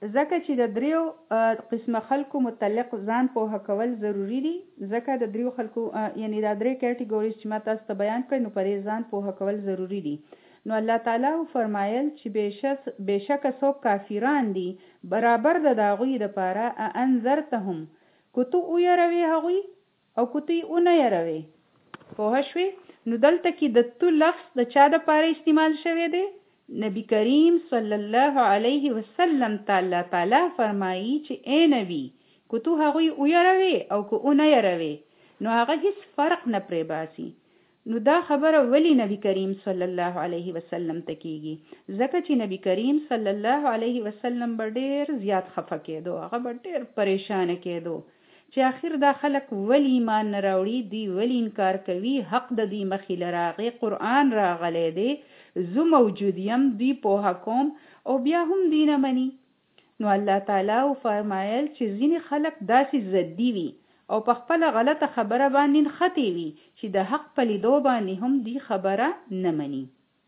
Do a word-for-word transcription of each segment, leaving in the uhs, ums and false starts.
ځکه چې د دریو قسمه خلکو متعلق ځان پوهه کول ضروری دي. ځکه د دریو خلکو یعنی دا درې کټګوریز چې ما تاسو ته بیان کړ نو پرې ځان پوهه کول ضروری دي. نو الله تعالی فرمایل چې بشک بشک څوک کافران دي برابر د داغوی د پاره انذرتهم کوتو او يروي هغوی او کوتي او نه يروي. پوه شوي؟ نو دلته کې د تو لفظ د چا د پاره استعمال شوی دی؟ نبی کریم صلی الله علیه وسلم تعالی تعالی فرمایي چې اے نبی کو تو هغوی او يروي او کو او نه يروي نو هغه هیڅ فرق نه پرې باسي. نو دا خبره ولی نبی کریم صلی الله علیه وسلم ته کیږي؟ ځکه چې نبی کریم صلی الله علیه وسلم به ډیر زیات خفه کېدو، هغه به ډیر پریشان کېدو چې آخر دا خلق ولی ایمان نه راوړي، دی ولی انکار کوي، حق د دی مخې لراغې، قرآن راغلی دی، زه موجود یم، دی پوهه کوم او بیا هم دی نه مني. نو الله تعالی فرمایل چې ځینې خلق داسې ضدي وي او په خپله غلطه خبره باندې نښتې وي چې د حق په لیدو باندې هم دی خبره نه مني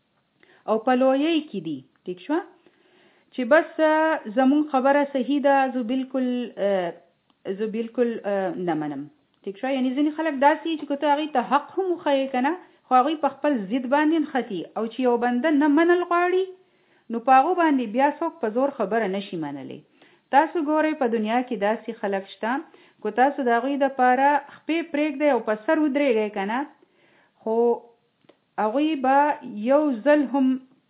او په لویۍ کې دي. ټیک شوه چې بس زمون خبره صحیح ده، زه بالکل زه بالکل نه منم. ټیک شوه؟ یعنی ځینې خلک داسې چې که ته هغوی ته حق هم وښیې که نه خو هغوی په خپل ضد باندې نښتي او چې یو بنده نه منل غواړي نو په هغو باندې بیا څوک په زور خبره نشي منلی. تاسو ګورئ په دنیا کې داسې خلک شته که تاسو د هغوی دپاره خپې پرېږدئ او په سر ودرېږئ که نه خو هغوی به یو ځل هم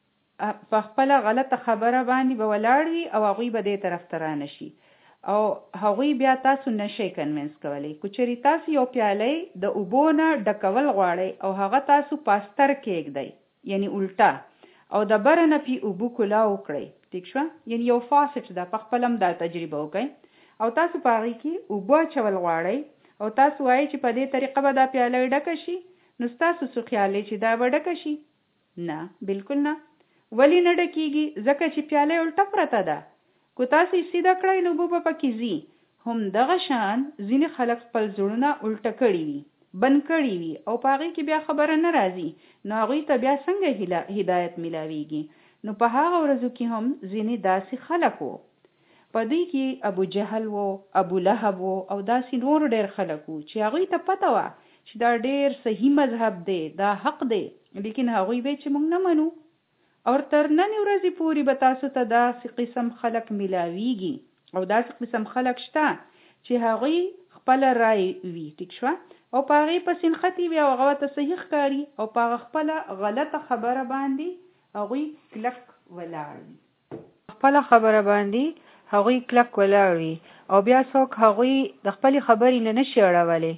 په خپله غلطه خبره باندې به ولاړ وي او هغوی به دې طرف ته رانه شي او هغوی بیا تاسو نشئ کنوینس کولی. که چېرې تاسو یو پیالی د اوبو نه ډکول غواړئ او هغه تاسو پاستر کېږدئ یعنی الټا او د بره نه پې اوبو کولاو کړئ. ټیک شوه؟ یعنی یو فاسټ ده، په خپل هم دا تجربه وکئ او تاسو په هغې کې اوبه اچول غواړئ او تاسو وایئ چې په دې طریقه به دا پیاله ډکه شي نو ستاسو څه خیال دی چې دا به ډکه شي؟ نه، بالکل نه. ولې نه ډکېږي؟ ځکه چې پیاله الټه پرته ده. که تاسو یې سیده کړئ نو اوبه به پکې ځي. همدغه شان ځینې خلک خپل زړونه الټه کړي وي، بند کړي وي او په هغې کې بیا خبره نه راځي نو هغوی ته بیا څنګه هدایت میلاویږي؟ نو په هغه ورځو کې هم ځینې داسې خلک وو. په دوی کې ابو جهل وو، ابو لهب وو او داسې نور ډېر خلک وو چې هغوی ته پته وه چې دا ډېر صحیح مذهب دی، دا حق دی، لیکن هغوی به چې موږ نه منو. او تر ننې ورځې پورې به تاسو ته داسې قسم خلک میلاویږي او داسې قسم خلک شته چې هغوی خپله رای وي. ټیک شوه؟ او په هغې پسې نښتي وي او هغه ورته صحیح ښکاري او په هغه خپله غلطه خبره باندې هغوی کلک ولاړ وي. خپله خبره باندې هغوی کلک ولاړ وي او بیا څوک هغوی د خپلې خبرې نه نشي اړولی.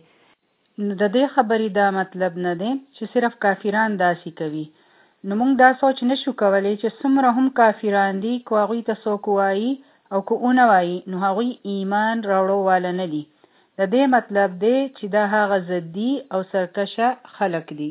نو د دې خبرې دا مطلب نه دی چې صرف کافران داسې کوي. نو موږ دا سوچ نشو کولی چې څومره هم کافران دي که هغوی ته څوک وایي او که ونه وایي نو هغوی ایمان راوړو واله نه دي. د دې مطلب دی چې دا هغه ضدي او سرکشه خلک دي.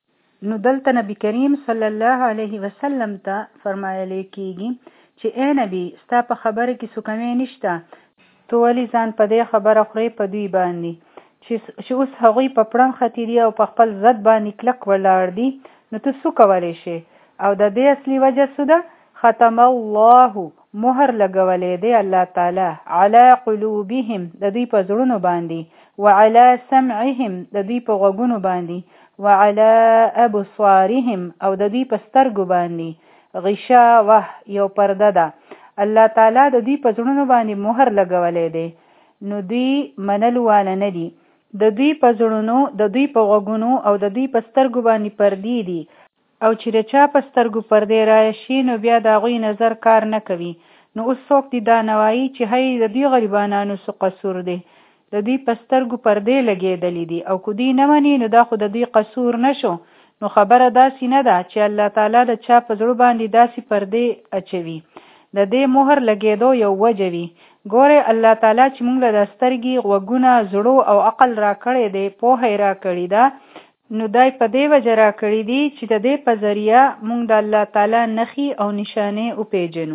نو دلته نبی کریم صلی الله علیه وسلم ته فرمایلی کېږي چې اے نبی ستا په خبره کې څه کمی نشته، تو ولې ځان په دې خبره خورې په دوی باندې چې اوس هغوی په پړم ختي دي او په خپل ضد باندې کلک ولاړ دي نو ته څه کولی شي؟ او د دې اصلي وجه څه ده؟ ختم الله مهر لګولی دی الله تعالی علی قلوبهم د دوی په زړونو باندې وعلى سمعهم د دوی په غوږونو باندې وعلى ابصارهم او د دوی په سترګو باندې غشاوه یو پرده ده. الله تعالی د دوی په زړونو باندې مهر لګولی دی نو دوی منلو واله نه دي. د دوی په زړونو، د دوی په غوږونو او د دوی په سترګو باندې پردې دي او چې د چا په سترګو پردې راشي نو بیا د هغوی نظر کار نه کوي. نو اوس څوک دي دا نه وایي چې هی د دوی غریبانانو څه قصور دی، د دوی په سترګو پردې لګېدلې دي او که دوی نه مني نو دا خو د دوی قصور نه شو. نو خبره داسې نه ده چې الله تعالی د چا په زړه باندې داسې پردې اچوي. د دې مهر لګېدو یو وجه وي. ګورئ الله تعالی چې موږ له د سترګې، غوږونه، زړه او عقل را کړی دی، پوهه یې را کړې ده، نو دای په دې وجه را کړي دي چې د دې په ذریعه موږ د الله تعالی نښې او نشانې وپېژنو.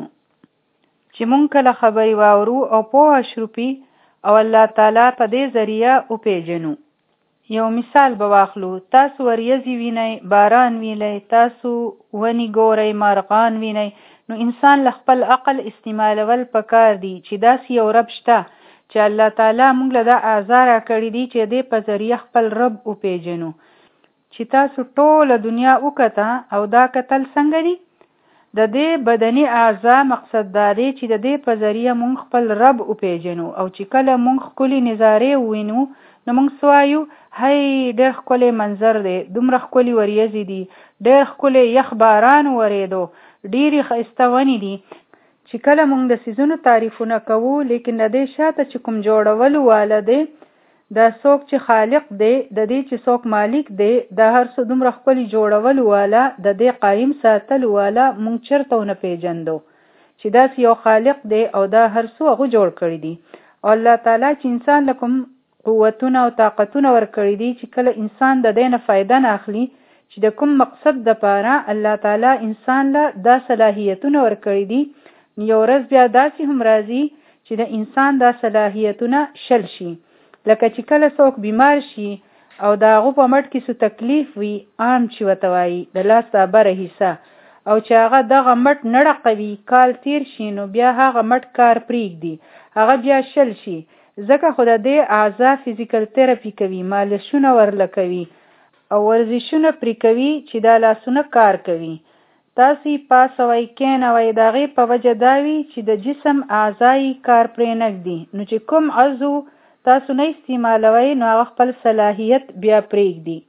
چې موږ کله خبرې واورو او پوهه شروپي او الله تعالی په دې ذریعه وپېژنو. یو مثال به واخلو. تاسو وریځې وینئ، باران وینئ، تاسو ونې ګورئ، مارغان وینئ، نو انسان له خپل عقل استعمالول پکار دی چې داسې یو رب شته چې الله تعالی موږ له دا اعضا راکړي دي چې دې په ذریعه خپل رب وپېژنو. چې تاسو ټوله دنیا وکته او دا کتل څنګه دي؟ د دې بدني اعضا مقصد دا دی چې د دې په ذریعه موږ خپل رب وپېژنو او چې کله موږ ښکلې نظارې ووینو نو موږ سوایو هی ډېر ښکلی منظر دی، دومره ښکلي وریځې دي، ډېر ښکلی یخ باران ورېدو، ډېرې ښایسته ونې دي. چې کله موږ د څیزونو تعریفونه کوو لیکن د دې شاته چې کوم جوړولو والا دی، دا څوک چې خالق دی، د دې چې څوک مالک دی، دا هر څه دومره ښکلي جوړولو والا، د دې قایم ساتلو والا موږ چېرته ونه پېژندو چې داسې یو خالق دی او دا هر څه هغه جوړ کړي دي. او الله تعالی چې انسان له کوم قوتونه او طاقتونه ورکړي دي چې کله انسان د دې نه فایده نه اخلي چې د کوم مقصد دپاره الله تعالی انسان له دا صلاحیتونه ورکړي دي، یو ورځ بیا داسې هم راځي چې د انسان دا صلاحیتونه شل شي. لکه چې کله څوک بیمار شي او د هغه په مټ کې څه تکلیف وي، عام چې ورته وایي د لاس دابره حصه، او چې هغه دغه مټ نه ړقوي، کال تیر شي نو بیا هغه مټ کار پرېږدي، هغه بیا شل شي. ځکه خو د دې اعضا فزیکل تراپي کوي، مالشونه ورله کوي او ورزشونه پرې کوي چې دا لاسونه کار کوي. تاسې پاسوئ کېنوئ، د هغې په وجه دا وي چې د جسم اعضا یې کار پرې نه ږدي. نو چې کوم عضو تاسو نه استعمالوئ نو هغه خپل صلاحیت بیا پرېږدي.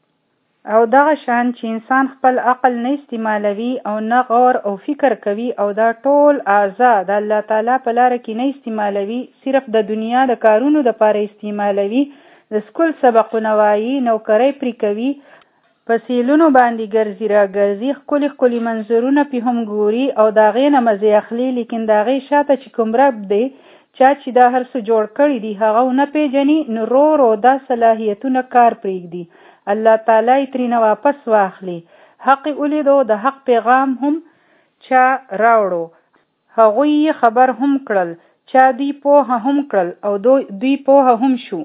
او دغه شان چې انسان خپل عقل نه استعمالوي او نه غور او فکر کوي او دا ټول اعضا د الله تعالی په لاره کې نه استعمالوي، صرف د دنیا د کارونو دپاره استعمالوي، د سکول سبقونه وایي، نوکرۍ پرې کوي، په سیلونو باندې ګرځي را ګرځي، ښکلي ښکلي منظرونه پې هم ګوري او د هغې نه مزې اخلي، لیکن د هغې شاته چې کوم رب دی چا چې دا هر څه جوړ کړي دي هغه ونه پېژني، نو رو رو دا صلاحیتونه کار پرېږدي. الله تعالی یې ترېنه واپس واخلي. حق یې ولیدو، د حق پیغام هم چا راوړو، هغوی یې خبر هم کړل، چا دوی پوهه هم کړل او دوی پوهه هم شو،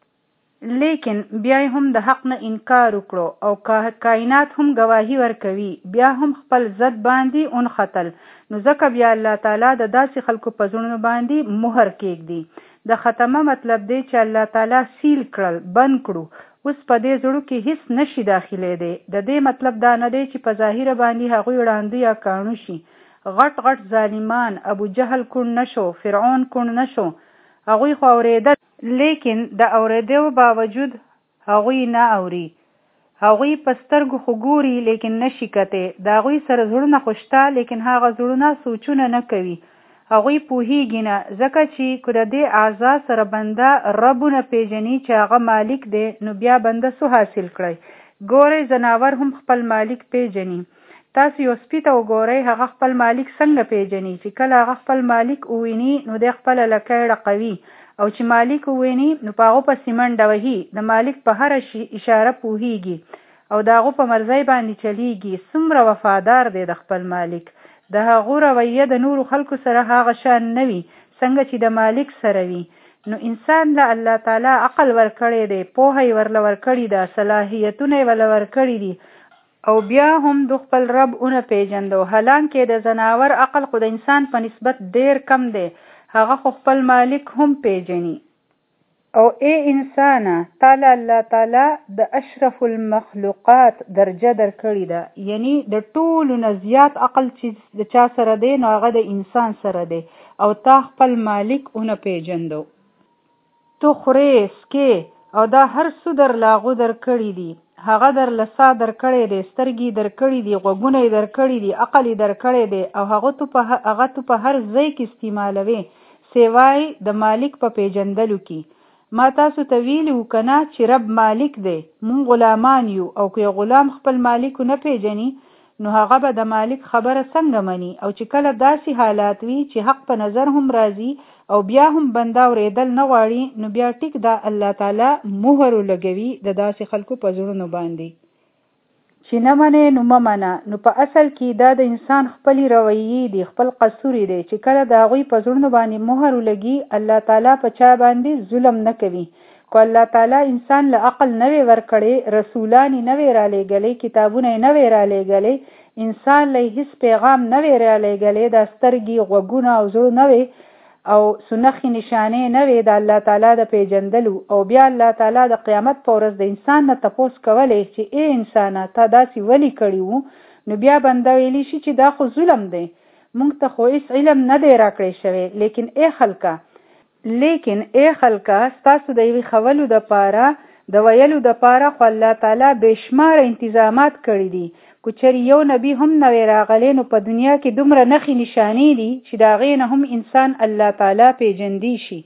لیکن بیا هم د حق نه انکار وکړو او کائنات هم گواهی ورکوي، بیا هم خپل ضد باندې اونختل. نو ځکه بیا الله تعالی د داسې خلکو په زړونو باندې مهر کېږدي. د ختمه مطلب دی چې الله تعالی سیل کړل، بند کړو، اوس په دې زړو کې هیڅ نشي داخلېدی. د دې مطلب دا نه دی چې په ظاهره باندې هغوی ړانده یا کاڼو شي. غټ غټ ظالمان، ابو جهل کون نشو، فرعون کون نشو، هغوی خو اورېدل، لیکن د اورېدو باوجود هغوی نه اوري. هغوی په سترګو خو ګوري لیکن نشي کتی. د هغوی سره زړونه خو شته لیکن هغه زړونه سوچونه نه کوي. هغوی پوهیږي نه، ځکه چې که د دې اعضا سره بنده ربونه پیژني چې هغه مالک دی نو بیا بنده څه حاصل کړی. ګورئ ځناور هم خپل مالک پیژني. تاسو یو سپي ته وګورئ، هغه خپل مالک څنګه پیژني؟ چې کله هغه خپل مالک وویني نو دی خپله لکۍ ړقوي، او چې مالک وویني نو په هغو پسې منډه وهي. د مالک په هره اشاره پوهیږي او د هغو په مرضۍ باندې چلیږي. څومره وفادار دی د خپل مالک. د هغو رویه د نورو خلکو سره هغه شان نه وي څنګه چې د مالک سره وي. نو انسان له الله تعالی عقل ورکړی دی، پوهه یې ورله ورکړې ده، صلاحیتونه یې ورله ورکړي دي، او بیا هم د خپل رب ونه پېژندو. حالانکې د ځناور عقل خو د انسان په نسبت ډېر کم دی، هغه خو خپل مالک هم پېژني. او ای انسانه، تعالی الله تعالی د اشرف المخلوقات درجه درکړې ده، یعنی د ټولو نه زیات عقل چې د چا سره دی نو هغه د انسان سره دی، او تا خپل مالک ونه پېژندو. تو خورې سکې او دا هر څه درله هغو درکړي دي. هغه درله ساه درکړی دی، سترګې درکړي دي، غوږونه یې درکړي دي، عقل یې درکړی دی، او هغه تو په هغه تو په هر ځای کې استعمالوي سوای د مالک په پېژندلو کې. ما تاسو ته ویلي وو که نه چې رب مالک دی، مونږ غلامان یو، او که یو غلام خپل مالک نه پېژني نو هغه به د مالک خبره څنګه مني. او چې کله داسې حالات وي چې حق په نظر هم راځي او بیا هم بنده اورېدل نه غواړي نو بیا ټیک دا الله تعالی مهر لګوي د داسې خلکو په زړونو باندې چې نه منې نو مه منه. نو په اصل کې دا د انسان خپلې رویې دي، خپل قصوري دی چې کله د هغوی په زړونو باندې مهر ولګي الله تعالی په چا باندې ظلم نه کوي. که الله تعالی انسان له عقل نه وی ورکړی، رسولان یې نه وی رالیږلی، کتابونه یې نه وی رالیږلی، انسان له هیڅ پیغام نه وی را لېږلی، د سترګې، غوږونه او زړه نه وی او سنخي نشانې نه وي د الله تعالی د پیژندلو. او بیا الله تعالی د قیامت په ورځ د انسان نه تپوس کولی چې ای انسانه تا داسې ولې کړي وو، نو بیا بنده ویلی شي چې دا خو ظلم دی، مونږ ته خو هیڅ علم نه دی راکړی شوی. لیکن ای خلکه لیکن ای خلکه ستاسو د یوې خولو دپاره د ویلو دپاره خو الله تعالی بېشماره انتظامات کړي دي. که چېرې یو نبی هم نه وی راغلی، نو په دنیا کې دومره نښې نشانې دي چې د هغې نه هم انسان الله تعالی پیژندی شي.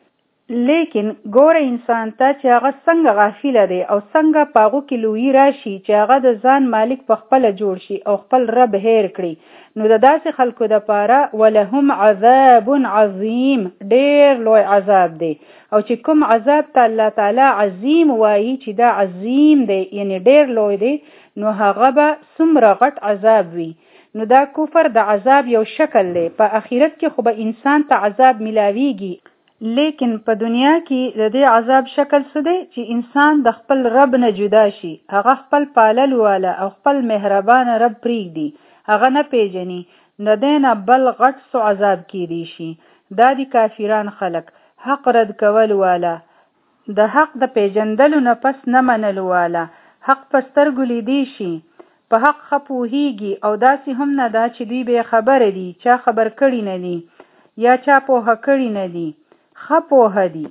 لیکن ګوره انسان ته چې هغه څنګه غافله دی او څنګه په هغو کې لویي راشي چې هغه د ځان مالک په خپله جوړ شي او خپل رب هیر کړي. نو د داسې خلکو دپاره ولهم عذاب عظیم، ډېر لوی عذاب دی. او چې کوم عذاب ته الله تعالی عظیم وایي چې دا عظیم دی یعنی ډېر لوی دی، نو هغه به څومره غټ عذاب وي. نو دا کفر د عذاب یو شکل دی. په آخرت کې خو به انسان ته عذاب ملاویږي، لیکن په دنیا کې د دې عذاب شکل څه دی چې انسان د خپل رب نه جدا شي، هغه خپل پاللو والا او خپل مهربانه رب پرېږدي، هغه نه پیژني، د دې نه بل غټ څه عذاب کیدی شي. دا دي کافران خلک، حق رد کول والا، د حق د پیژندلو نه پس نه منلو والا، حق په سترګو لیدی شي، په حق ښه پوهیږي او داسې هم نه ده چې دوی بې خبره دي، چا خبر کړي نه دي یا چا پوهه کړي نه دي، ښه پوهه دي.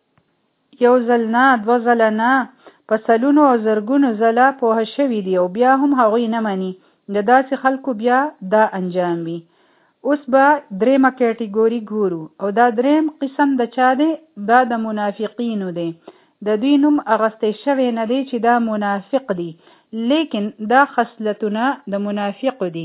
یو ځل نه، دوه ځله نه، په سلونو او زرګونو ځله پوهه شوي دي او بیا هم هغوی نه مني. د داسې خلکو بیا دا انجام وي. اوس به درېمه کټګوري ګورو، او دا درېم قسم د چا دی؟ دا د منافقینو دی. د دوی نوم اغستی شوی نه دی چې دا منافق دی، لیکن دا خصلتونه د منافق دي.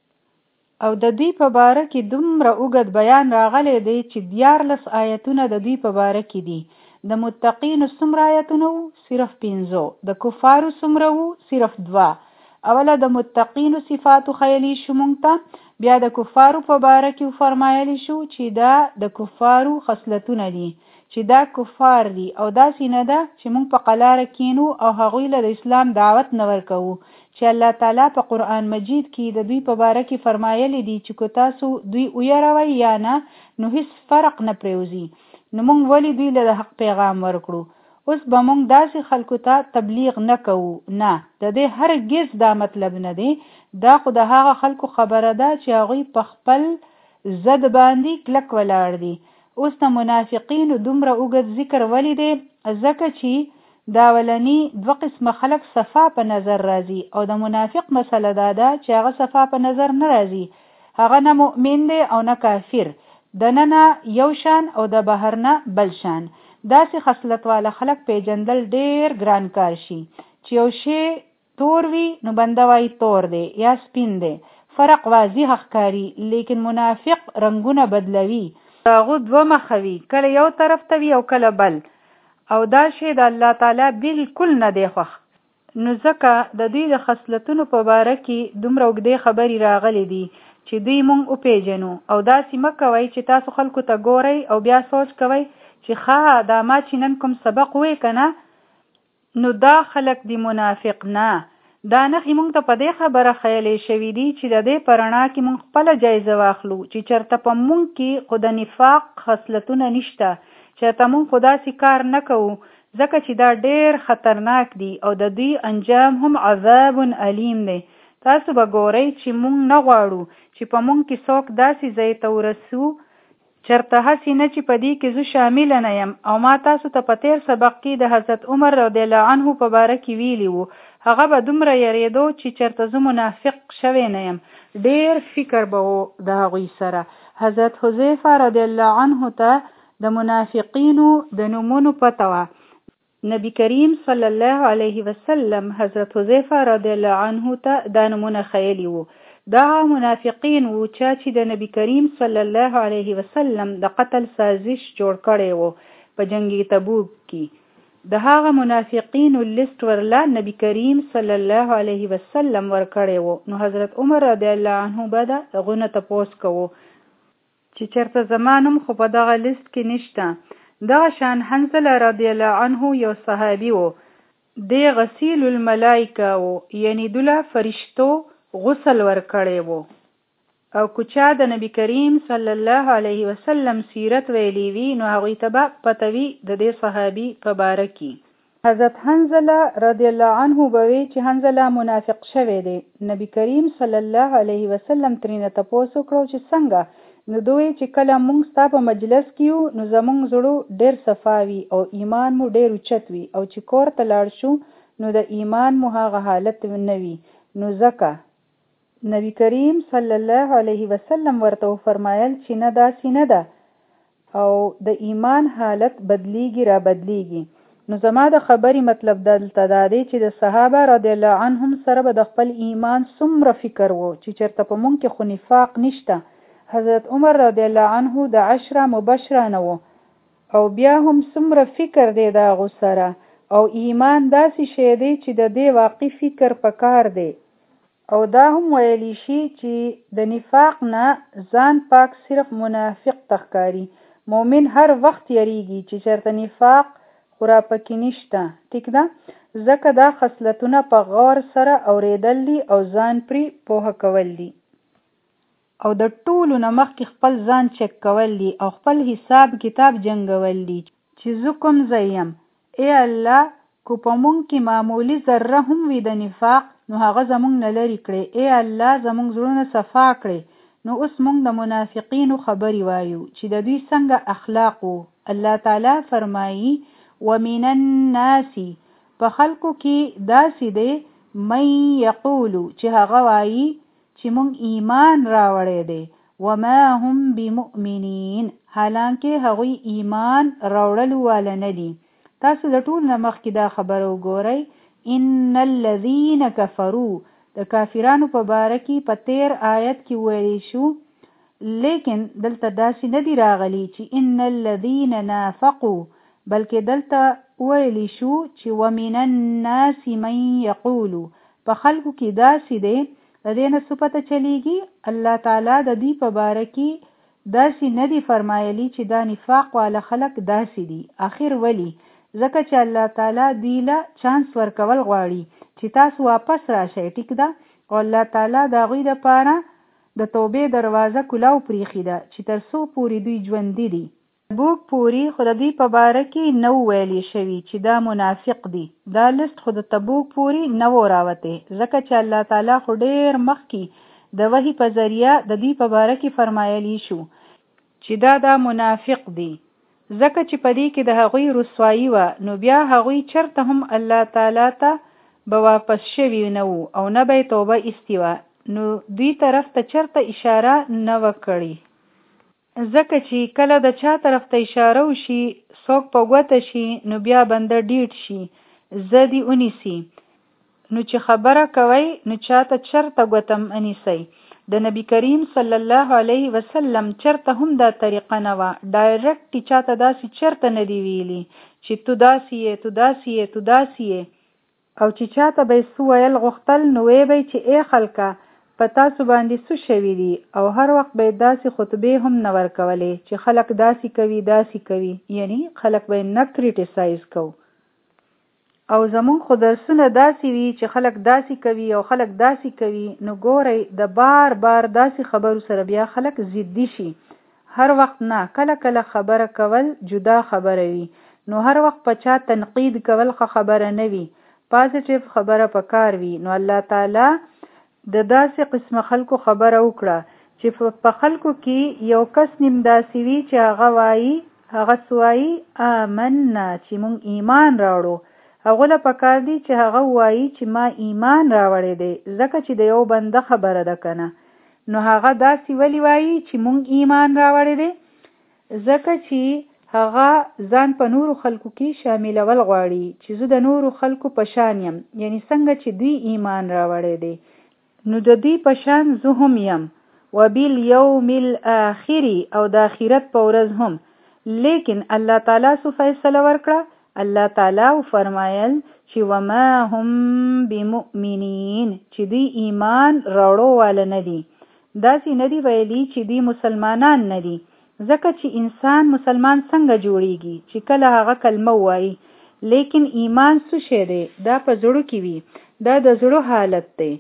او د دوی په باره کې دومره اوږد بیان راغلی دی چې دیارلس آیتونه د دوی په باره کې دي. د متقینو څومره آیتونه وو؟ صرف پنځه. د کفارو څومره وو؟ صرف دوه. اوله د متقینو صفاتو خیلی شو مونږ ته، بیا د کفارو په باره کې فرمایلی شو چې دا د کفارو خصلتونه دي، چې دا کفار دي او داسې نه ده چې مونږ په قلاره کینو او هغوی له د اسلام دعوت نه ورکوو، چې الله تعالی په قرآن مجید کې د دوی په باره کې فرمایلی دي چې که تاسو دوی ویروئ یا نه، نو هیڅ فرق نه پرېوځي. نو مونږ ولې دوی له د حق پیغام ورکړو؟ اوس به مونږ داسې خلکو ته تبلیغ نه کوو. نه، د دې هرګز دا مطلب نه دی. دا خو د هغه خلکو خبره ده چې هغوی په خپل ضد باندې کلک ولاړ دي. اوس د منافقینو دومره اوږد ذکر ولې دی؟ ځکه چې دا اولني دوه قسمه خلک صفا په نظر راځي، او د منافق مسله دا ده چې هغه صفا په نظر نه راځي. هغه نه مؤمن دی او نه کافر، د ننه یو شان او د بهر نه بل شان. داسې خصلت والا خلک پیژندل ډیر ګران کار شي. چې یو شی تور وي نو بنده وایي تور دی یا سپین دی، فرق واضح ښکاري. لیکن منافق رنگونه بدلوي، هغه دوه مخه وي، کله یو طرف ته وي او کله بل، او دا شی د الله تعالی بالکل نه دی خوښ. نو ځکه د دوی د خصلتونو په باره کې دومره اوږدې خبرې راغلي دي چې دوی مونږ وپېژنو. او داسې مه کوئ چې تاسو خلکو ته ګورئ او بیا سوچ کوئ چې ښه دا ما چې نن کوم سبق وی که نه، نو دا خلک دی منافق. نه، دا نښې مونږ ته په دې خبره خیلی شوي دي چې د دې په رڼا کې مونږ خپله جایزه واخلو چې چېرته په مونږ کې خو د نفاق خصلتونه نشته، چېرته مونږ خو داسې کار نه کوو، ځکه چې دا ډېر خطرناک دي او د دوی انجام هم عذاب علیم دی. تاسو به ګورئ چې مونږ نه غواړو چې په مونږ کې څوک داسې ځای ته ورسو چرته هسې نه چې په دې کې زه شامله نه یم. او ما تاسو ته په تیر سبق کې د حضرت عمر رضی الله عنه په باره کې ویلي وو، هغه به دومره یریدو چې چرته زه منافق شوی نه یم، ډیر فکر به و د هغوی سره. حضرت حذیفه رضی الله عنه ته د منافقینو د نومونو پته وه. نبی کریم صلی الله علیه وسلم حضرت حذیفه رضی الله عنه ته دا نومونه خیلی وو. دا منافقین وو چې د نبی کریم صلی الله علیه وسلم د قتل سازش جوړ کړی وو په جنگ تبوک کې. د هغه منافقینو لیست ورله نبی کریم صلی الله علیه وسلم ورکړی وو. نو حضرت عمر رضی الله عنه به د هغوی نه تپوس کوو چې چېرته زما نوم خو په دغه لیست کې نشته. دغه شان حنظله رضی الله عنه یو صحابي وو، دی غسیل الملائکه وو، یعنی دوله فرشتو غسل ورکړی وو. او کچا د نبی کریم صلی الله علیه وسلم سیرت ویلی وی نو هغوی ته به پته وي د دې صحابي په باره کې. حضرت حنظله رضی الله عنه به وی چې حنظله منافق شوی دی. نبی کریم صلی الله علیه وسلم ترېنه تپوس وکړو چې څنګه؟ نو دوی چې کله موږ ستا په مجلس کې یو نو زموږ زړه ډېر صفا وي او ایمان مو ډېر اوچت وي او چې کور ته لاړ شو نو د ایمان مو هغه حالت نه وي. نو ځکه نبی کریم صلی الله علیه وسلم ورته فرمایل چې نه داسې نه ده او د ایمان حالت بدلیږي را بدلیږي. نو زما د خبرې مطلب دلته دا دی چې د صحابه رضی الله عنهم سره به د خپل ایمان څومره فکر وو چې چېرته په مونږ کې خو نفاق نشته. حضرت عمر رضی الله عنه د عشره مبشره نه وو او بیا هم څومره فکر دی د هغو سره او ایمان داسې شی دی چې د دې واقعي فکر پکار دی. او دا هم ویلی شي چې د نفاق نه ځان پاک صرف منافق تخکاری. مومن هر وخت یریږي چې چېرته نفاق خورا پکې نشته. ټیک ده؟ ځکه دا خصلتونه په غور سره اورېدل دي او ځان پرې پوهه کول دي او د ټولو نه مخکې خپل ځان چک کول دي او خپل حساب کتاب جنګول دي چې زه کوم ځای یم. ای الله کو په مونږ کې معمولی ذره هم وي د نفاق نو هغه زمونږ نه لرې کړی. ای الله زمونږ زړونه صفا کړی. نو اوس مونږ د منافقینو خبرې وایو چې د دوی څنګه اخلاق وو. الله تعالی فرمایي ومن الناس په خلکو کې داسې دی من یقولو چې هغه وایي چې مونږ ایمان راوړی دی وما هم بمؤمنین حالانکه هغوی ایمان راوړلو والا نه دي. تاسو د ټول نه مخکې دا خبره وګورئ ان الذين كفروا د کافرانو په باره کې په تیر آیت کې ویلی شو لیکن دلته داسې نه دی راغلی چې ان الذين نافقوا بلکې دلته ویلی شو چې ومن الناس من يقول په خلکو کې داسې دی. د دې نه څه پته چلیږي الله تعالی د دې په باره کې داسې نه دی فرمایلی چې دا نفاق والا خلک داسې دي. آخر ولی؟ ځکه چې الله تعالی دوی له چانس ورکول غواړي چې تاسو واپس راشئ. ټیک ده؟ او الله تعالی د هغوی دپاره د توبې دروازه کلاو پریښې ده چې تر څو پورې دوی ژوندي دي. تبوک پورې خو د دوی په باره کې نه ویلی شوي چې دا منافق دي. دا لست خو د تبوک پورې نه و راوتی ځکه چې الله تعالی خو ډېر مخکې د وحي په ذریعه د دوی په باره کې فرمایلی شو چې دا دا منافق دي. ځکه چې په دې کې د هغوی رسوایی وه نو بیا هغوی چرته هم الله تعالی ته به واپس شوي نه وو او نه به یې توبه ایستې وه نو دوی طرف ته چرته اشاره نه وه کړې. ځکه چې کله د چا طرف ته اشاره وشي څوک په ګوته شي نو بیا بنده ډیټ شي زه دې ونیسي. نو چې خبره کوئ نو چاته چرته ګوتم انیسئ. د نبی کریم صلی الله علیه وسلم چرته هم دا طریقه نه وه. ډایرکټ چاته داسې چرته نه دی ویلي چې تو داسې یې تو داسې یې تو داسې یې او چې چاته به یې څه ویل غوښتل نو وی به چې ای خلکه په تاسو باندې څه شوي دي او هر وخت به یې داسې خطبې هم نه ورکولې چې خلک داسې کوي داسې کوي یعنی خلک به یې نه کریټیسایز کو. او زمون خو درسونه داسې وي چې خلک داسې کوي او خلک داسې کوي نو ګورئ د بار بار داسې خبرو سره بیا خلک ضدي شي. هر وخت نه کله کله خبره کول جدا خبره وي نو هر وخت په چا تنقید کول ښه خبره نه وي. پازیټیو خبره پکار وي. نو الله تعالی د داسې قسمه خلکو خبره وکړه چې په خلکو کې یو کس نیم داسې وي چې هغه وایي هغه سوایي آمنا چې مونږ ایمان راوړو. هغه له پکار دی چې هغه وایي چې ما ایمان راوړی دی ځکه چې د یو بنده خبره ده کنه. نو هغه داسې ولی وایي چې مونږ ایمان راوړی دی ځکه چې هغه ځان په نورو خلکو کې شاملول غواړي چې زه د نورو خلکو په شان یم یعنی څنګه چې دوی ایمان راوړی دی نو د دوی په شان زه هم یم وبالیوم الاخر او د آخرت په ورځ هم. لیکن الله تعالی څه فیصله ورکړه؟ الله تعالی فرمایل چې وما هم بمؤمنین چې دوی ایمان راوړو والا نه دي. داسې نه دي ویلي چې دوی مسلمانان نه دي ځکه چې انسان مسلمان څنګه جوړیږي چې کله هغه کلمه وایي. لیکن ایمان څه شی دی؟ دا په زړه کې وي. دا د زړه حالت دی.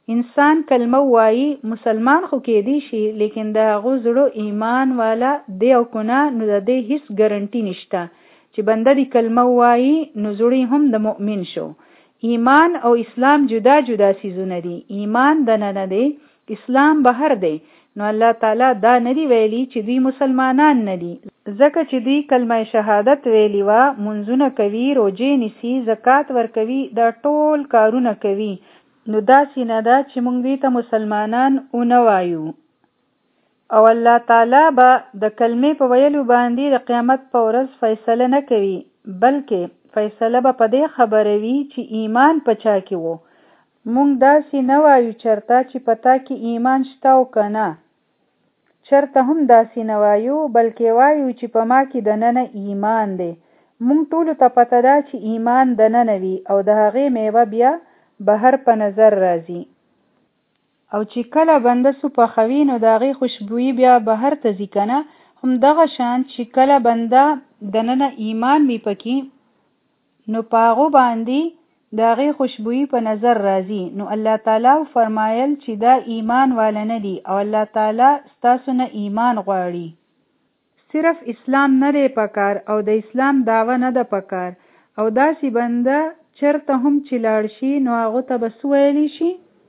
انسان کلمه وایي مسلمان خو کېدی شي لیکن د هغو زړه ایمان والا دی او کنه نو د دې هیڅ ګارنټي نشته چې بنده دی کلمه وایي نو زړه هم د مؤمن شو. ایمان او اسلام جدا جدا سیزونه دي. ایمان دننه دی، اسلام بهر دی. نو الله تعالی دا ندی ویلی چې دوی مسلمانان ندي ځکه چې دوی کلمه شهادت ویلی وا، منځونه کوي، روزې نیسي، زکات ورکوي، دا ټول کارونه کوي. نو داسې نه ده چې موږ دوی ته مسلمانان ونه وایو. او الله تعالی به د کلمې په ویلو باندې د قیامت په ورځ فیصله نه کوي، بلکې فیصله به په دې خبره وي چې ایمان په چا کې وو. مونږ داسې نه وایو چرته چې پتا کې ایمان شته او که نه، چرته هم داسې نه وایو، بلکې وایو چې په ما کې دننه ایمان دی. مونږ ټولو ته پته ده چې ایمان دننه وي او د هغې میوه بیا بهر په نظر راځي. او چې کله بنده سو پخوي نو د هغې خوشبویي بیا بهر ته ځي که نه، همدغه شان چې کله بنده دننه ایمان وي پکې نو په هغو باندې د هغې خوشبویي په نظر راځي. نو الله تعالی فرمایل چې دا ایمان والا نه دي او الله تعالی ستاسو نه ایمان غواړي. صرف اسلام نه دی پکار او د اسلام دعوه نه ده پکار. او داسې بنده چرته هم چې لاړ شي نو هغو ته به څه ویلی شي؟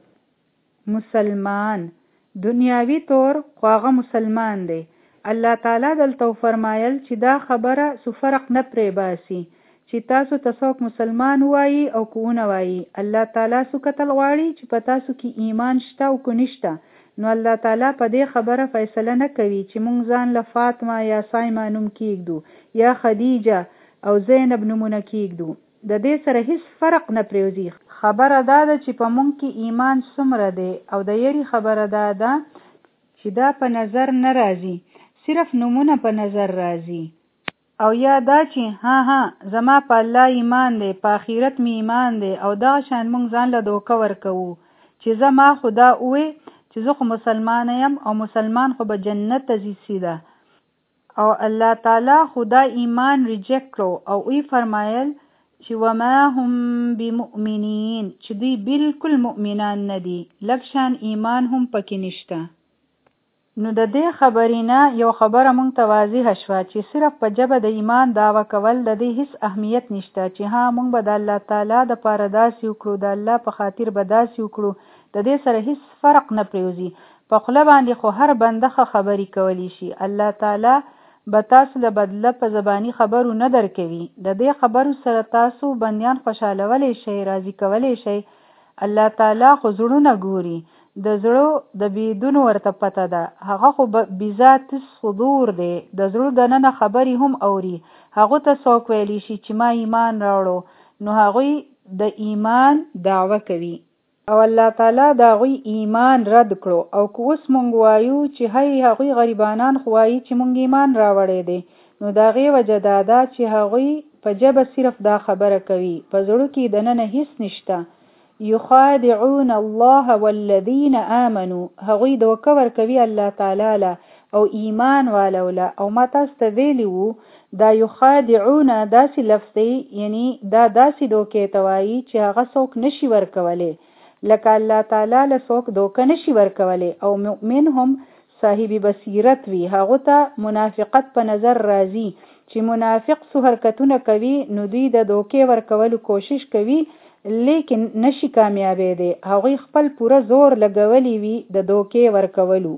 مسلمان. دنیاوي طور خو هغه مسلمان دی. الله تعالی دلته فرمایل چې دا خبره څه فرق نه پرې باسي چې تاسو ته څوک مسلمان وایي او که ونه وایي. الله تعالی څه کتل غواړي چې په تاسو کې ایمان شته او که نشته. نو الله تعالی په دې خبره فیصله نه کوي چې مونږ ځان له فاطمه یا سایمه نوم کېږدو یا خدیجه او زینب نومونه کېږدو. د دې سره هیڅ فرق نه پرېوځي. خبره دا ده چې په مونږ کې ایمان څومره دی او د یری خبره دا ده چې دا په نظر نه راځي، صرف نومونه په نظر راځي. او یا دا چې ها ها زما په الله ایمان دی، په آخرت می ایمان دی او دا شان مونږ ځان له دوکه ورکوو چې زما خدا اوې چې زه خو مسلمان یم او مسلمان خو به جنت ته ځي سیده. او الله تعالی خدا ایمان ریجیکټ کړو او ای فرمایل چې وما هم بمؤمنین، چې دوی بالکل مؤمنان نه دي، لږ شان ایمان هم پکې نشته. نو د دې خبرې نه یو خبره مونږ ته واضحه شوه چې صرف په ژبه د ایمان دعوه کول د دې هیڅ اهمیت نشته چې ها مونږ به د الله تعالی د پاره داسې وکړو، د الله په خاطر به داسې وکړو. د دې سره هیڅ فرق نه پرېوځي. په خوله باندې خو هر بنده ښه خبرې کولی شي. الله تعالی به تاسو له بدله په زبانی خبرو نه درکوي. د دې خبرو سره تاسو بندیان خوشحالولی شئ، راضي کولی شئ. الله تعالی خو زړونه ګوري، د زړه د بیدونو ورته پته ده. هغه خو بذات الصدور دی، د زړه دننه خبرې هم اوري. هغه ته څوک ویلی شي چې ما ایمان راوړو نو هغوی د ایمان دعوه کوي او الله تعالی د هغوی ایمان رد کړو. او که اوس مونږ وایو چې هی هغوی غریبانان خو وایي چې مونږ ایمان راوړی دی، نو د هغې وجه دا ده چې هغوی په ژبه صرف دا خبره کوي، په زړه کې دننه هیڅ نشته. یخادعون الله والذین آمنوا، هغوی دوکه ورکوي الله تعالی له او ایمان والو له. او ما تاسو ته ویلي وو دا یخادعون داسې لفظ دی، یعنی دا داسې دوکې ته وایي چې هغه څوک نشي ورکولی، لکه الله تعالی له څوک دوکه نشي ورکولی. او مؤمن هم صاحب بصیرت وي، هغه ته منافقت په نظر راځي چې منافق څو حرکتونه کوي نو دوی د دوکې ورکولو کوشش کوي لیکن نشي کامیابی دی. هغوی خپل پوره زور لګولی وي د دوکې ورکولو،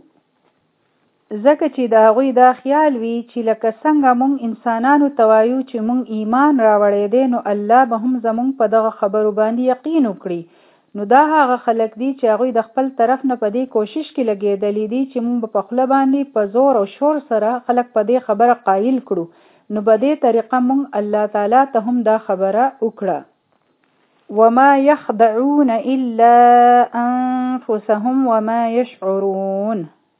ځکه چې د هغوی دا خیال وي چې لکه څنګه مونږ انسانانو ته وایو چې مونږ ایمان راوړی دی نو الله به هم زمونږ په دغه خبرو باندې یقین وکړي. نو دا هغه خلک دي چې هغوی د خپل طرف نه په دې کوشش کې لګېدلی دي چې مونږ په خوله باندې په زور او شور سره خلک په دې خبره قایل کړو. نو په دې طریقه مونږ الله تعالی ته هم دا خبره وکړه. وما يخدعون إلا أنفسهم وما يشعرون،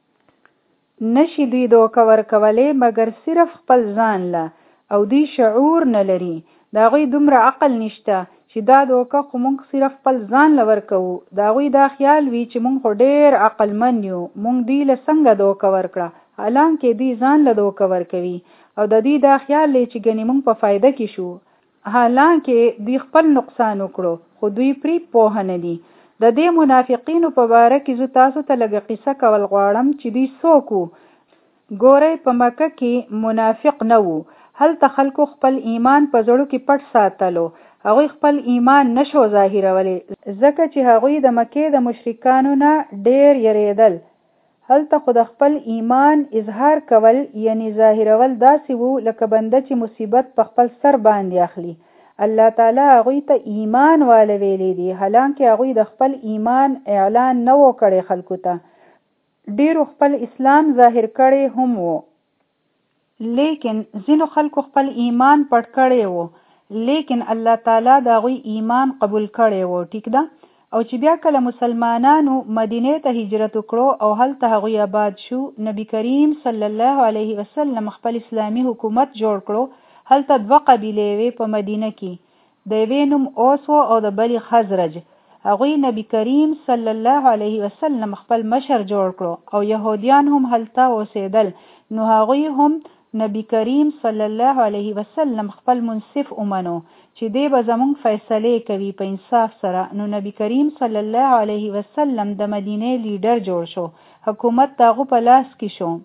نشي دوی دوکه ورکولی مگر صرف خپل ځان له او دوی شعور نه لري. د هغوی دومره عقل نشته چې دا دوکه خو مونږ صرف خپل ځان له ورکوو. د هغوی دا خیال وي چې مونږ خو ډېر عقلمن یو، مونږ دوی له څنګه دوکه ورکړه، حالانکې دوی ځان له دوکه ورکوي. او د دوی دا خیال دی چې ګنې مونږ په فایده کې شو، حالانکه دوی خپل نقصان وکړو خو دوی پرې پوه نه دي. د دې منافقینو په باره کې زه تاسو ته لږه قصه کول غواړم چې دوی څوک وو. ګورئ په مکه کې منافق نه وو. هلته خلکو خپل ایمان په زړه کې پټ ساتلو. هغوی خپل ایمان نشو ظاهرولی ځکه چې هغوی د مکې د مشرکانو نه ډیر یریدل. هلته خو د خپل ایمان اظهار کول یعنی ظاهرول داسې وو لکه بنده چې مصیبت په خپل سر باندې اخلي. الله تعالی هغوی ته ایمان والا ویلی دی، حالانکه هغوی د خپل ایمان اعلان نه و کړی خلکو ته. ډیرو خپل اسلام ظاهر کړی هم وو، لیکن ځینو خلکو خپل ایمان پټ کړی وو، لیکن الله تعالی د هغوی ایمان قبول کړی وو. ټیک ده. او چې بیا کله مسلمانانو مدینې ته هجرت وکړو او هلته هغوی آباد شو، نبی کریم صلی الله علیه وسلم خپل اسلامی حکومت جوړ کړو. هلته دوه قبیلې وې په مدینه کې، د یوې نوم اوس و او د بلې خزرج. هغوی نبی کریم صلی الله علیه وسلم خپل مشر جوړ کړو او یهودیان هم هلته اوسېدل. نو هغوی هم نبی کریم صلی الله علیه وسلم خپل منصف ومنو چې دی به زمونږ فیصلې کوي په انصاف سره. نو نبی کریم صلی الله علیه وسلم د مدینې لیډر جوړ شو، حکومت داغو په لاس کې شو.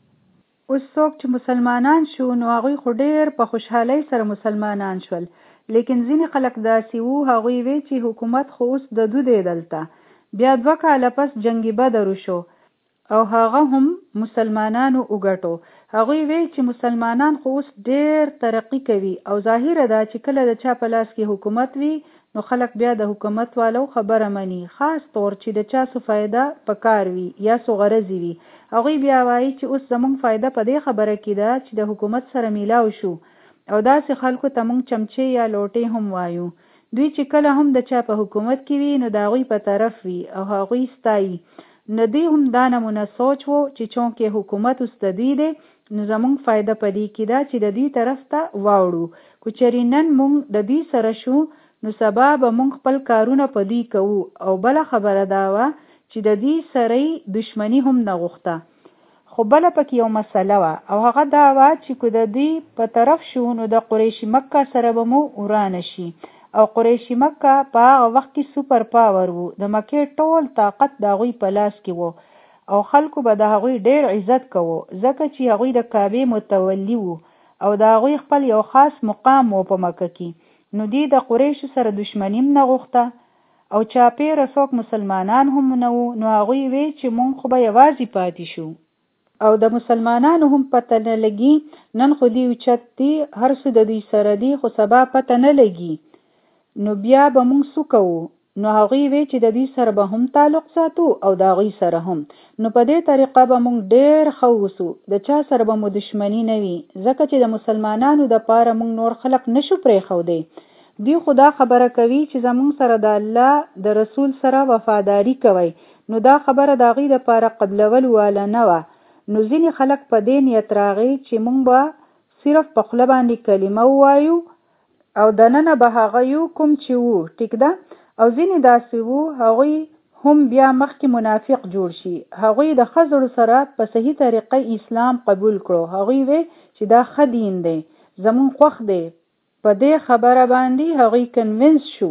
اوس څوک چې مسلمانان شو نو هغوی خو ډیر په خوشحالۍ سره مسلمانان شول، لیکن ځینې خلک داسې وو هغوی وی چې حکومت خو اوس د دو دی دلته. بیا دوه کاله پس جنگ بدر شو او هغه هم مسلمانانو وګټو. هغوی وی چې مسلمانان خو اوس ډیر ترقی کوي او ظاهره ده چې کله د چا په لاس کې حکومت وي نو خلک بیا د حکومت والو خبره مني، خاص طور چې د چا څه فایده پکار وي یا څه غرضی وي. هغوی بیا وایي چې اوس زمونږ فایده په دې خبره کې ده چې د حکومت سره میلاو شو، او داسې خلکو ته مونږ چمچې یا لوټې هم وایو. دوی چې کله هم د چا په حکومت کې وي نو د هغوی په طرف وي او هغوی ستایي. نو دی هم دا نمونه سوچ وو چې چونکې حکومت استدوی دی نو زمونږ فایده پدې کې ده چې د دې طرف ته واوړو. کو چېرې نن مونږ د دې سره شو نو سبا به مونږ خپل کارونه پدې کوو. او بله خبره دا وه چې د دې سره دشمنی هم نه غوښته. خو بله پکې یو مسله وه او هغه دا وه چې کو د دې په طرف شو نو د قریش مکه سره به مو ورانه شي. او قریش مکه په هغه وخت کې سوپر پاور وو، د مکې ټول طاقت د هغوی په لاس کې وو او خلکو به د هغوی ډیر عزت کوو ځکه چې هغوی د کعبې متولی وو او د هغوی خپل یو خاص مقام وو په مکه کې. نو دی د قریشو سره دشمنی هم نه غوښته او چاپیره څوک مسلمانان هم نه وو. نو هغوی وی چې مونږ خو به یوازې پاتې شو او د مسلمانانو هم پته نه لګي، نن خو دی اوچت دی، هر څه د دوی سره دی خو سبا پته نه لګي، نو بیا به مونږ څه کوو. نو هغوی وی چې د دوی سره به هم تعلق ساتو او د هغوی سره هم. نو په دې طریقه به مونږ ډیر ښه اوسو، د چا سره به مو دشمنی نه وي ځکه چې د مسلمانانو د پاره مونږ نور خلق نشو پرېښودی. دوی خو دا خبره کوي چې زمونږ سره د الله د رسول سره وفاداری کوي، نو دا خبره د هغوی دپاره قبلول واله نه وه. نو ځینې خلک په دې نیت راغی چې مونږ به صرف په خوله باندې کلمه ووایو او دننه به هغه یو کوم چې وو. ټیک ده. او ځینې داسې وو هغوی هم بیا مخکې منافق جوړ شي. هغوی د خزړو سره په صحیح طریقه اسلام قبول کړو. هغوی وی چې دا ښه دین دی، زمون خوښ دی. په دې خبره باندې هغوی کنوینس شو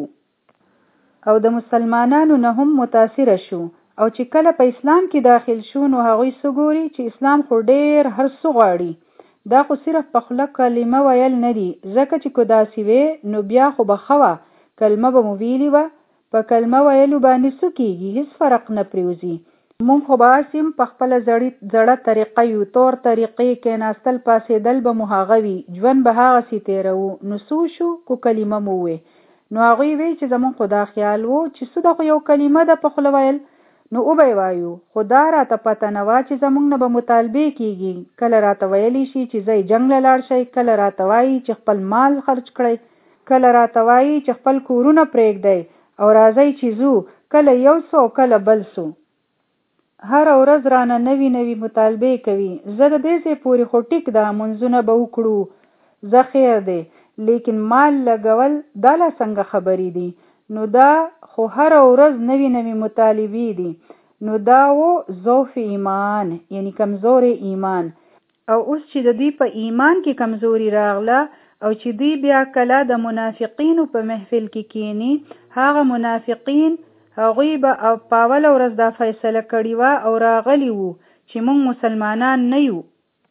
او د مسلمانانو نه هم متاثره شو. او چې کله په اسلام کې داخل شو نو هغوی سګوري چې اسلام خو ډیر هر څه غواړي، دا خو صرف په خوله کلمه ویل نه دي، ځکه چې کو داسې وی نو بیا خو به ښه وه، کلمه به مو ویلې وه، په کلمه ویلو باندې څه کېږي، هیڅ فرق نه پرېوځي. مونږ خو به هسې هم په خپله زړه طریقه یو، طور طریقې کېناستل پاسېدل به مو هغه وي، ژوند به هغسې تېروو. نو څه شو کو کلمه مو ووی. نو هغوی وی چې زمونږ خو دا خیال وو چې څه د خو یو کلمه ده په خوله ویل، نو او به وایو، خو دا راته پته نه وه چې زمونږ نه به مطالبې کېږي. کله راته ویلی شي چې ځئ جنګ له لاړ شئ، کله راته وایي چې خپل مال خرج کړئ، کله راته وایي چې خپل کورونه پرېږدئ او راځئ چې ځو، کله یو څه او کله بل څه. هره ورځ رانه نوي نوي مطالبې کوي. زه د دې ځای پورې خو ټیک ده منځونه به وکړو، زه خیر دی، لیکن مال لګول دا لا څنګه خبرې دي. نو دا خو هره ورځ نوي نوي مطالبې دي. نو دا و ضعف ایمان، یعنی کمزور ایمان. او اوس چې د دوی په ایمان کې کمزوري راغله او چې دوی بیا کله د منافقینو په محفل کې کینی، هغه منافقین هغوی به په اوله ورځ دا فیصله کړې وه او راغلي وو چې موږ مسلمانان نه یو.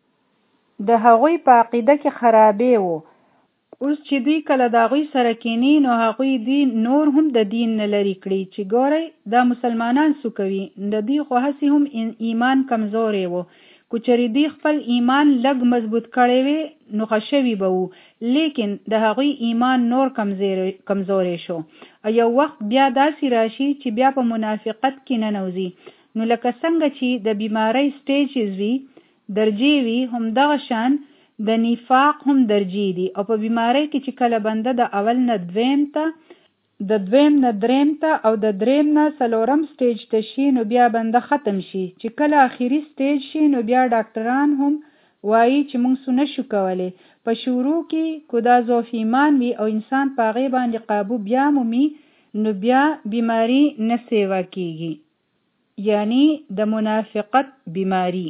د هغوی په عقیده کې خرابې وو. اوس چې دوی کله د هغوی سره کینی نو هغوی دوی نور هم د دین نه لرې کړي چې ګورئ دا مسلمانان څه کوي. د دوی خو هسې هم ایمان کمزوری وو. که چېرې دوی خپل ایمان لږ مضبوط کړی وي نو ښه شوي به وو، لیکن د هغوی ایمان نور کمزوری شو. یو وخت بیا داسې راشي چې بیا په منافقت کې ننوځي. نو لکه څنګه چې د بیمارۍ سټیجز وي، درجې وي، همدغه شان د نفاق هم درجې دي. او په بیمارۍ کې چې کله بنده د اول نه دویم ته، د دویم نه دریم ته او د دریم نه څلورم سټیج ته شي نو بیا بنده ختم شي. چې کله آخري سټیج شي نو بیا ډاکټران هم وایي چې موږ څه نشو کولی. په شروع کې که دا ضعف ایمان وي او انسان په هغې باندې قابو بیا مومي نو بیا بیماری نه سیوا کېږي، یعنی د منافقت بیماری.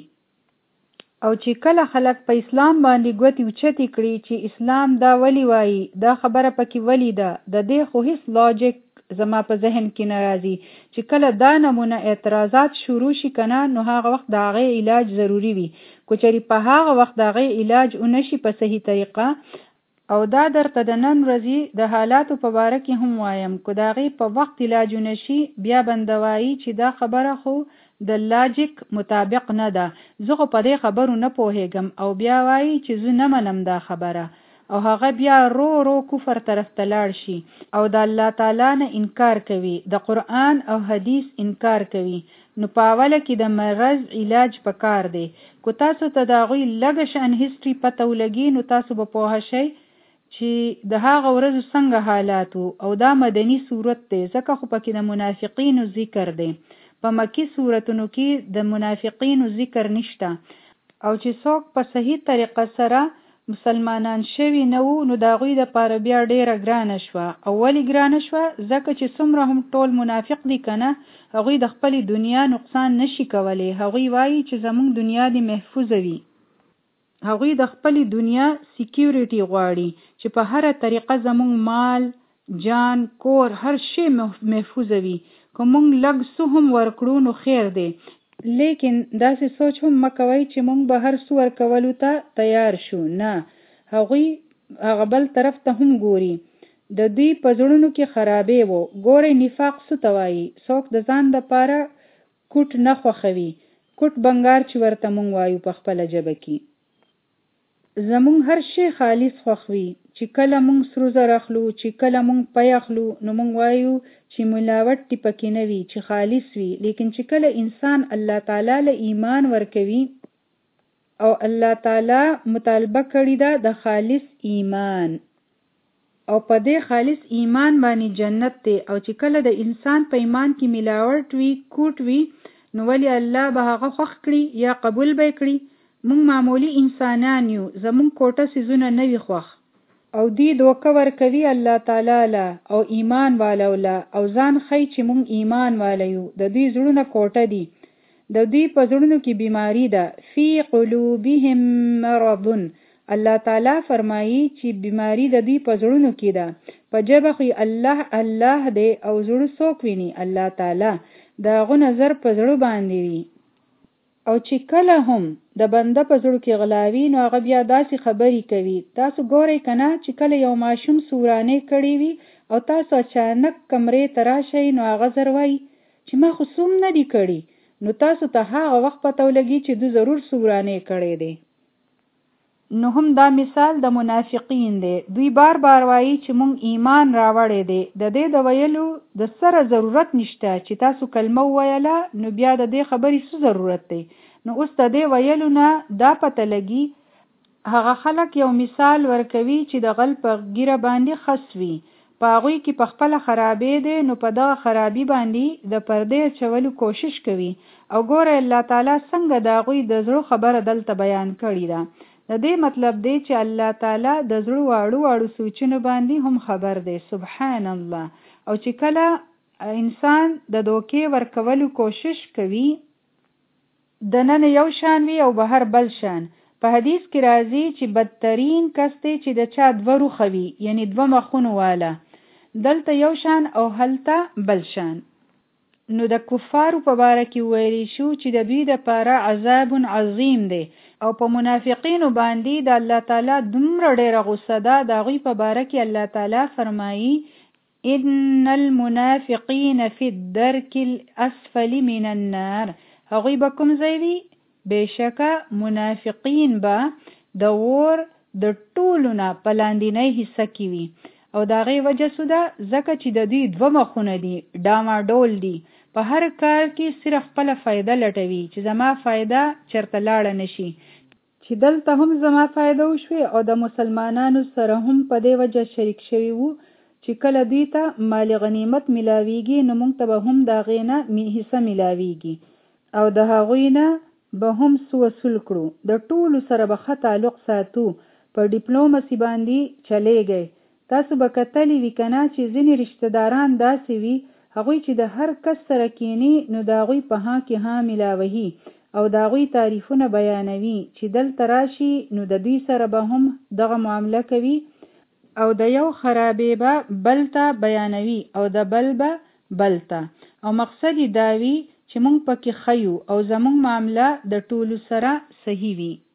او چې کله خلک په اسلام باندې ګوتې اوچتې کړي چې اسلام دا ولی وایي، دا خبره پکې ولی ده، د دې خو هیڅ لاجیک زما په ذهن کې نه راځي. چې کله دا نمونه اعتراضات شروع شي کنه نو هغه وخت د هغې علاج ضروری وي. که چېرې په هغه وخت د هغې علاج ونشي په صحیح طریقه، او دا درته د نن ورځې د حالاتو په باره کې هم وایم، که د هغې په وخت علاج ونشي بیا بنده وایي چې دا خبره خو د لاجیک مطابق نه ده، زه خو په دې خبرو نه پوهېږم، او بیا وایي چې زه نه منم دا خبره، او هغه بیا رو رو کفر طرف ته لاړ شي او د الله تعالی نه انکار کوي، د قرآن او حدیث انکار کوي. نو په اوله کې د مرض علاج پکار دی. که تاسو ته د هغوی لږه شان هیسټري پته ولګي نو تاسو به پوه شئ چې د هغه ورځو څنګه حالات وو. او دا مدني صورت دی ځکه خو پکې د منافقینو ذکر دی. په مکی صورتونو کې د منافقینو ذکر نشته. او چې څوک په صحیح طریقه سره مسلمانان شوي نه وو نو د هغوی دپاره بیا ډیره ګرانه شوه. او ولې ګرانه شوه؟ ځکه چې څومره هم ټول منافق دي که نه، هغوی د خپلې دنیا نقصان نشي کولی. هغوی وایي چې زموږ دنیا دې محفوظه وي. هغوی د خپلې دنیا سیکیورټي غواړي چې په هره طریقه زموږ مال، جان، کور، هر شی محفوظه وي. که موږ لږ څه هم ورکړو نو خیر دی، لیکن داسې سوچ هم مه کوئ چې موږ به هر څه ورکولو ته تیار شو. نه، هغوی هغه بل طرف ته هم ګوري. د دوی په زړونو کې خرابې وو. ګورئ نفاق څه ته وایي. څوک د ځان دپاره کوټ نه خوښوي، کوټ بنګار چې ورته موږ وایو په خپله ژبه کې. زموږ هر شی خالص خوښوي. چې کله موږ سرو زر اخلو، چې کله موږ پی اخلو نو موږ وایو چې ملاوټ دې پکې نه وي، چې خالص وي. لیکن چې کله انسان الله تعالی له ایمان ورکوي او الله تعالی مطالبه کړې ده د خالص ایمان، او په دې خالص ایمان باندې جنت دی. او چې کله د انسان په ایمان کې ملاوټ وي، کوټ وي، نو ولې الله به هغه خوښ کړي یا قبول به کړي؟ موږ معمولی انسانان یو، زموږ کوټه سیزونه نه وي خوښ، او دی دوکه ورکوي الله تعالی له او ایمان والو له، او ځان ښیي چې موږ ایمان والا یو. د دوی زړونه کوټه دي، د دوی په زړونو کې بیماری ده. فی قلوبهم مرض، الله تعالی فرمایي چې بیماری د دوی په زړونو کې ده. په ژبه خو الله الله دی او زړه څوک ویني؟ الله تعالی. د هغو نظر په زړه باندې وي. او چې کله هم د بنده په زړه کې غلاوي نو هغه بیا داسې خبرې کوي. تاسو ګورئ که نه چې کله یو ماشوم سورانۍ کړې وي او تاسو اچانک کمرې ته راشئ نو هغه زر وایي چې ما خو سوم نه دي کړي، نو تاسو ته هغه وخت پته ولګي چې دوی ضرور سورانۍ کړی دی. نو هم دا مثال د منافقین دی. دوی بار بار وایي چې مونږ ایمان راوړی دی. د دې د ویلو د سره ضرورت نشته چې تاسو کلمه وویله نو بیا د دې خبرې څه ضرورت دی. نو اوس د دې ویلو نه دا پته لګي هغه خلک یو مثال ورکوي چې د غل په ګیره باندې خس وي، په هغوی کې په خپله خرابې دی، نو په دغه خرابي باندې د پردې اچولو کوشش کوي. او ګوره الله تعالی څنګه د هغوی د زړه خبره دلته بیان کړې ده. د دې مطلب دی چې الله تعالی د زړه واړو واړو سوچونو باندې هم خبر دی. سبحان الله. او چې کله انسان د دوکې ورکولو کوشش کوي د نن یو شان وي او بهر بل شان. په حدیث کې راځي چې بدترین کس دی چې د چا دوه روخه وي، یعنی دوه مخونو والا. دلته یو شان او هلته بل شان. نو د کفارو په باره کې ویلی شو چې د دوی دپاره عذاب عظیم دی او په منافقینو باندې د الله تعالی دومره ډیره غصه ده. د هغوی په باره کې الله تعالی فرمایي ان المنافقین فی الدرک الاسفل من النار. هغوی به کوم ځای وي؟ بېشکه منافقین به د اور د ټولو نه په لاندینۍ حصه کې وي او د هغې وجه څه ده؟ ځکه چې د دوی دوه مخونه دي، ډاماډول دي، په هر کار کې صرف خپله فایده لټوي چې زما فایده چېرته لاړه نشي، چې دلته هم زما فایده وشوي او د مسلمانانو سره هم په دې وجه شریک شوي وو چې کله دوی ته مال غنیمت ملاویږي نو موږ ته به هم د هغې نه حصه ملاویږي او د هغوی نه به هم څه وصول کړو. د ټولو سره به ښه تعلق ساتو، په ډیپلوماسي باندې چلیږئ. تاسو به کتلی وي که نه چې ځینې رشته داران داسې وي هغوی چې د هر کس سره کینی نو د هغوی په ها کې ها ملاوهي او د هغوی تعریفونه بیانوي چې دلته راشي نو د دوی سره به هم دغه معامله کوي او د یو خرابې به بل ته بیانوي او د بل به بل ته، او مقصد یې دا وي چې موږ پکې ښه یو او زموږ معامله د ټولو سره صحیح وي.